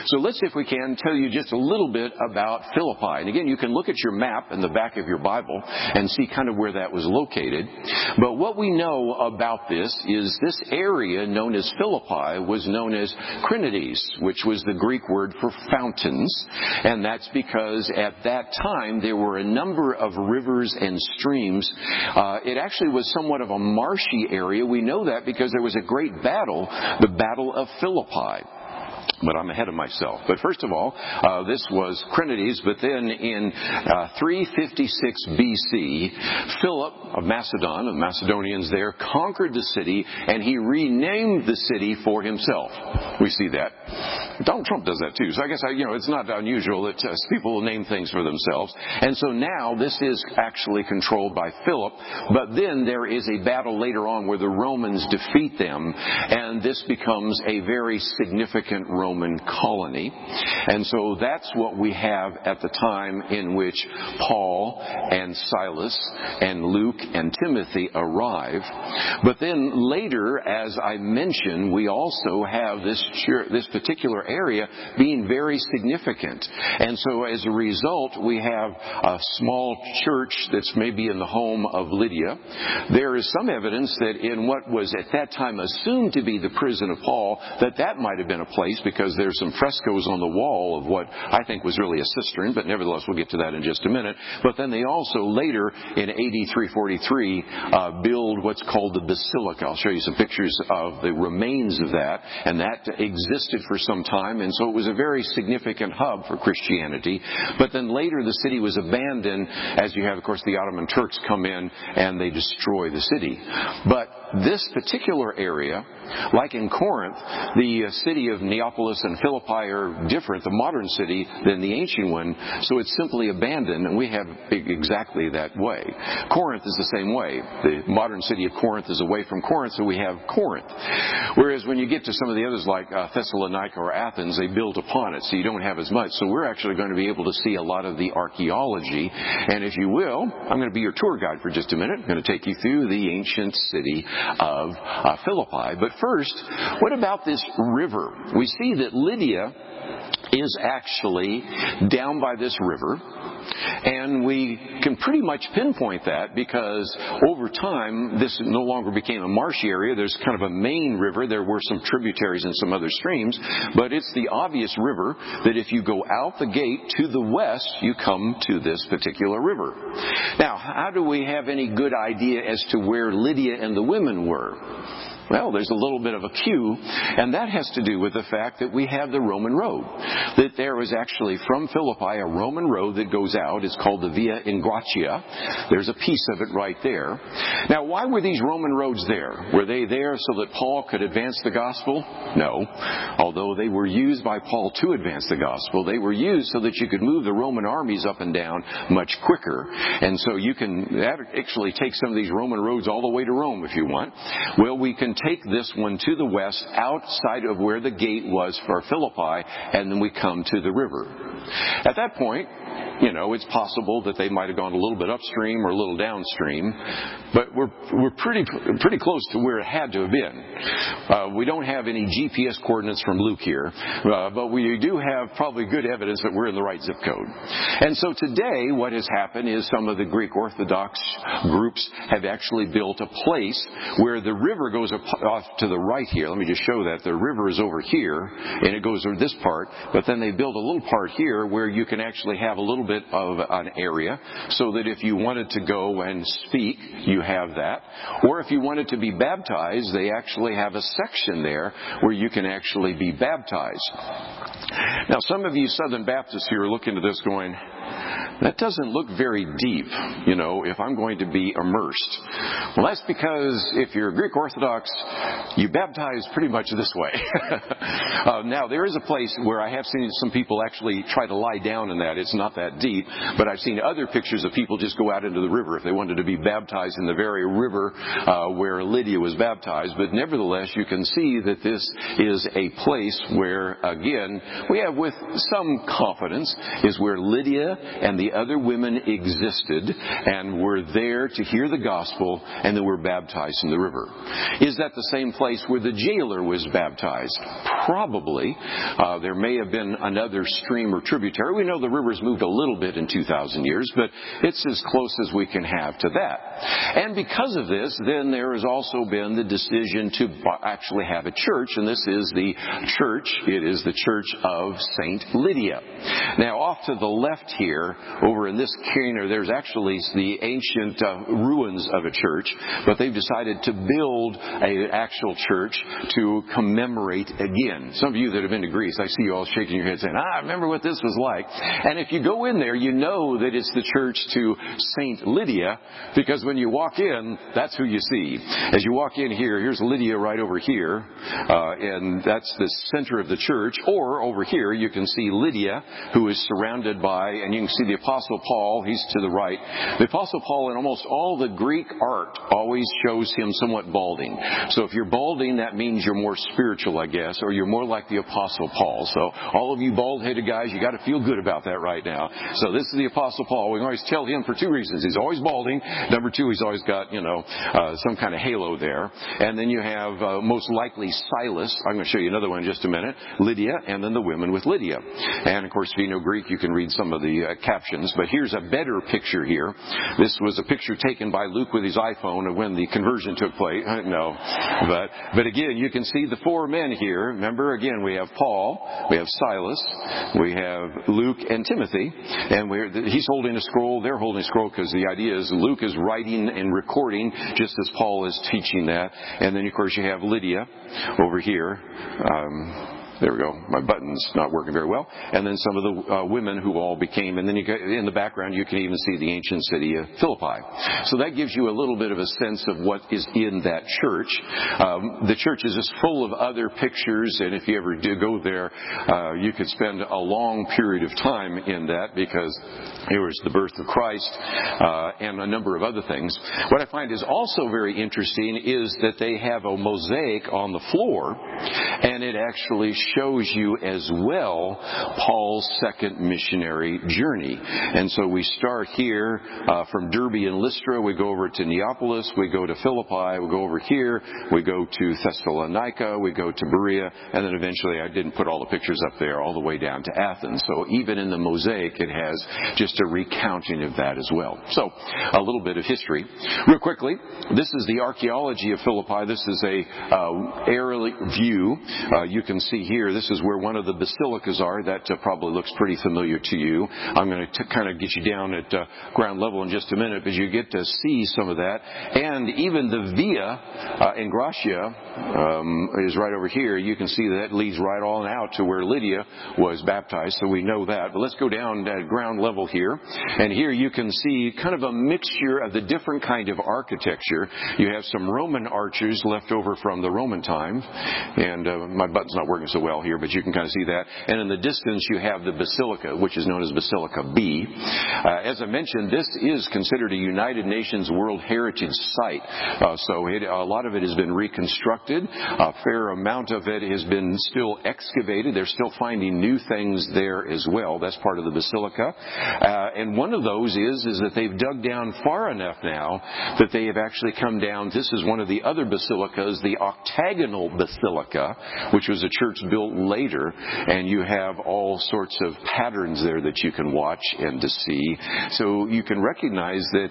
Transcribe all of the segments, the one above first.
So let's, if we can, tell you just a little bit about Philippi. And again, you can look at your map in the back of your Bible and see kind of where that was located. But what we know about this is this area known as Philippi was known as Crinides, which was the Greek word for fountains. And that's because at that time there were a number of rivers and streams. It actually was somewhat of a marshy area. We know that because there was a great battle, the Battle of Philippi. But I'm ahead of myself. But first of all, this was Crinides, but then in 356 BC, Philip of Macedon, the Macedonians there, conquered the city, and he renamed the city for himself. We see that. Donald Trump does that too. So I guess, it's not unusual that people will name things for themselves. And so now this is actually controlled by Philip, but then there is a battle later on where the Romans defeat them, and this becomes a very significant Roman colony. And so that's what we have at the time in which Paul and Silas and Luke and Timothy arrive. But then later, as I mentioned, we also have this particular area being very significant. And so as a result, we have a small church that's maybe in the home of Lydia. There is some evidence that in what was at that time assumed to be the prison of Paul, that might have been a place, because there's some frescoes on the wall of what I think was really a cistern, but nevertheless we'll get to that in just a minute. But then they also later in AD 343 build what's called the Basilica. I'll show you some pictures of the remains of that, and that existed for some time, and so it was a very significant hub for Christianity. But then later the city was abandoned, as you have, of course, the Ottoman Turks come in and they destroy the city. But this particular area, like in Corinth, the city of Neapolis and Philippi are different, the modern city, than the ancient one, so it's simply abandoned, and we have exactly that way. Corinth is the same way. The modern city of Corinth is away from Corinth, so we have Corinth. Whereas when you get to some of the others like Thessalonica or Athens, they build upon it, so you don't have as much. So we're actually going to be able to see a lot of the archaeology, and if you will, I'm going to be your tour guide for just a minute. I'm going to take you through the ancient city of Philippi. But first, what about this river? We see that Lydia is actually down by this river, and we can pretty much pinpoint that because over time this no longer became a marshy area. There's kind of a main river. There were some tributaries and some other streams, but it's the obvious river that if you go out the gate to the west, you come to this particular river. Now, how do we have any good idea as to where Lydia and the women were? Well, there's a little bit of a cue, and that has to do with the fact that we have the Roman road. That there is actually from Philippi a Roman road that goes out. It's called the Via Ingratia. There's a piece of it right there. Now, why were these Roman roads there? Were they there so that Paul could advance the gospel? No. Although they were used by Paul to advance the gospel, they were used so that you could move the Roman armies up and down much quicker. And so you can actually take some of these Roman roads all the way to Rome if you want. Well, we can take this one to the west outside of where the gate was for Philippi, and then we come to the river. At that point, it's possible that they might have gone a little bit upstream or a little downstream, but we're pretty close to where it had to have been. We don't have any GPS coordinates from Luke here, but we do have probably good evidence that we're in the right zip code. And so today what has happened is some of the Greek Orthodox groups have actually built a place where the river goes off to the right here. Let me just show that. The river is over here, and it goes over this part, but then they build a little part here where you can actually have a little bit of an area so that if you wanted to go and speak, you have that. Or if you wanted to be baptized, they actually have a section there where you can actually be baptized. Now, some of you Southern Baptists here are looking at this going, that doesn't look very deep, if I'm going to be immersed. Well, that's because if you're Greek Orthodox, you baptize pretty much this way. Now, there is a place where I have seen some people actually try to lie down in that. It's not that deep, but I've seen other pictures of people just go out into the river if they wanted to be baptized in the very river where Lydia was baptized. But nevertheless, you can see that this is a place where, again, we have with some confidence is where Lydia and the the other women existed and were there to hear the gospel and then were baptized in the river. Is that the same place where the jailer was baptized? Probably. There may have been another stream or tributary. We know the river's moved a little bit in 2,000 years, but it's as close as we can have to that. And because of this, then there has also been the decision to actually have a church, and this is the church. It is the Church of St. Lydia. Now, off to the left here, over in this corner, there's actually the ancient ruins of a church, but they've decided to build an actual church to commemorate again. Some of you that have been to Greece, I see you all shaking your head saying, I remember what this was like. And if you go in there, you know that it's the church to St. Lydia, because when you walk in, that's who you see. As you walk in here, here's Lydia right over here, and that's the center of the church. Or over here, you can see Lydia, who is surrounded by, and you can see the Apostle Paul, he's to the right. The Apostle Paul, in almost all the Greek art, always shows him somewhat balding. So if you're balding, that means you're more spiritual, I guess, or you're more like the Apostle Paul. So all of you bald-headed guys, you got to feel good about that right now. So this is the Apostle Paul. We always tell him for two reasons. He's always balding. Number two, he's always got, some kind of halo there. And then you have most likely Silas. I'm going to show you another one in just a minute. Lydia, and then the women with Lydia. And of course, if you know Greek, you can read some of the captions. But here's a better picture here. This was a picture taken by Luke with his iPhone of when the conversion took place. No. But again, you can see the four men here. Remember, again, we have Paul, we have Silas, we have Luke and Timothy. And he's holding a scroll, they're holding a scroll, because the idea is Luke is writing and recording just as Paul is teaching that. And then, of course, you have Lydia over here. There we go. My button's not working very well. And then some of the women who all became, and then in the background you can even see the ancient city of Philippi. So that gives you a little bit of a sense of what is in that church. The church is just full of other pictures, and if you ever do go there, you could spend a long period of time in that, because it was the birth of Christ and a number of other things. What I find is also very interesting is that they have a mosaic on the floor, and it actually shows you as well Paul's second missionary journey. And so we start here from Derbe and Lystra, we go over to Neapolis, we go to Philippi, we go over here, we go to Thessalonica, we go to Berea, and then eventually, I didn't put all the pictures up there, all the way down to Athens. So even in the mosaic, it has just a recounting of that as well. So a little bit of history. Real quickly, this is the archaeology of Philippi. This is a aerial view. You can see here, this is where one of the basilicas are. That probably looks pretty familiar to you. I'm going to kind of get you down at ground level in just a minute, but you get to see some of that. And even the Via Ingratia is right over here. You can see that leads right on out to where Lydia was baptized, so we know that. But let's go down at ground level here. And here you can see kind of a mixture of the different kind of architecture. You have some Roman arches left over from the Roman time. And my button's not working so well here, but you can kind of see that. And in the distance, you have the Basilica, which is known as Basilica B. As I mentioned, this is considered a United Nations World Heritage Site. So a lot of it has been reconstructed. A fair amount of it has been still excavated. They're still finding new things there as well. That's part of the Basilica. And one of those is that they've dug down far enough now that they have actually come down. This is one of the other basilicas, the octagonal basilica, which was a church built later, and you have all sorts of patterns there that you can watch and to see. So you can recognize that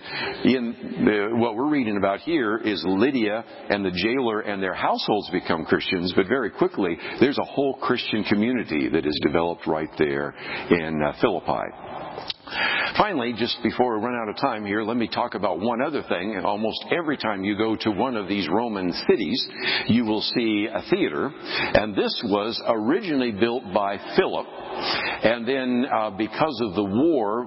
in what we're reading about here is Lydia and the jailer and their households become Christians, but very quickly there's a whole Christian community that is developed right there in Philippi. Finally, just before we run out of time here, let me talk about one other thing. Almost every time you go to one of these Roman cities, you will see a theater. And this was originally built by Philip. And then because of the war,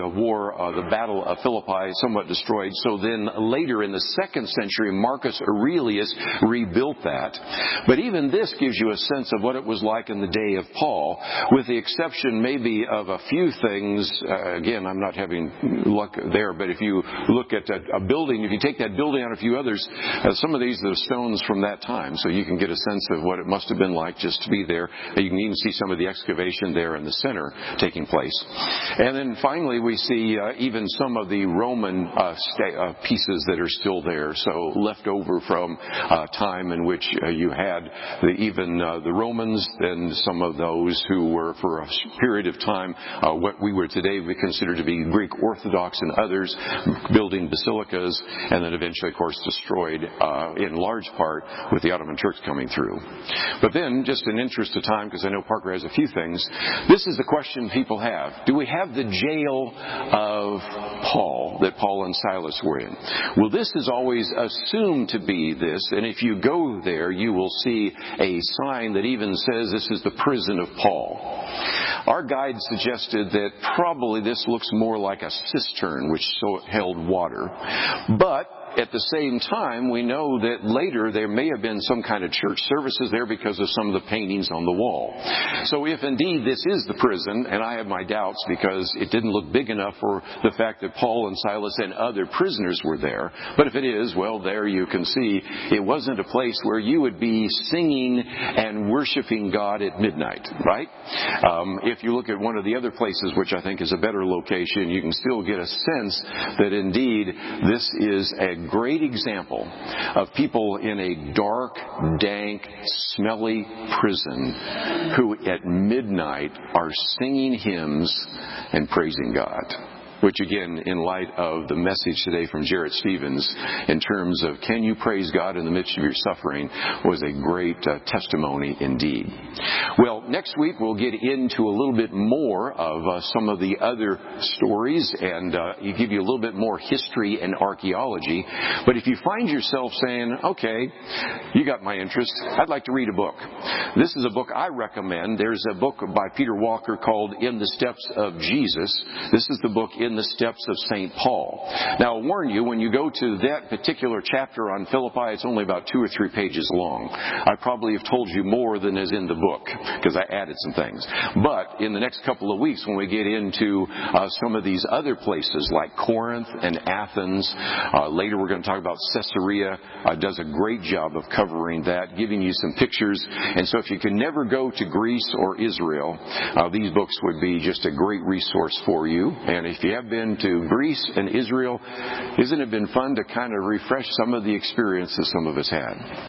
the Battle of Philippi somewhat destroyed. So then later in the 2nd century, Marcus Aurelius rebuilt that. But even this gives you a sense of what it was like in the day of Paul, with the exception maybe of a few things. Again, I'm not having luck there, but if you look at a building, if you take that building out a few others, some of these are stones from that time, so you can get a sense of what it must have been like just to be there. You can even see some of the excavation there in the center taking place. And then finally we see even some of the Roman pieces that are still there, so left over from time in which you had even the Romans and some of those who were for a period of time what we would today we consider to be Greek Orthodox, and others building basilicas, and then eventually of course destroyed in large part with the Ottoman Turks coming through. But then, just in interest of time, because I know Parker has a few things, this is the question people have. Do we have the jail of Paul that Paul and Silas were in? Well, this is always assumed to be this, and if you go there, you will see a sign that even says this is the prison of Paul. Our guide suggested that probably this looks more like a cistern which held water. But at the same time, we know that later there may have been some kind of church services there because of some of the paintings on the wall. So if indeed this is the prison, and I have my doubts because it didn't look big enough for the fact that Paul and Silas and other prisoners were there, but if it is, well, there you can see it wasn't a place where you would be singing and worshiping God at midnight, right? If you look at one of the other places, which I think is a better location, you can still get a sense that indeed this is a great example of people in a dark, dank, smelly prison who at midnight are singing hymns and praising God. Which again, in light of the message today from Jarrett Stevens in terms of can you praise God in the midst of your suffering, was a great testimony indeed. Well, next week we'll get into a little bit more of some of the other stories and give you a little bit more history and archaeology. But if you find yourself saying, okay, you got my interest, I'd like to read a book. This is a book I recommend. There's a book by Peter Walker called In the Steps of Jesus. This is the book In the Steps of St. Paul. Now, I'll warn you, when you go to that particular chapter on Philippi, it's only about 2 or 3 pages long. I probably have told you more than is in the book, because I added some things. But in the next couple of weeks, when we get into some of these other places like Corinth and Athens, later we're going to talk about Caesarea, does a great job of covering that, giving you some pictures. And so if you can never go to Greece or Israel, these books would be just a great resource for you. And if you have been to Greece and Israel, isn't it been fun to kind of refresh some of the experiences some of us had?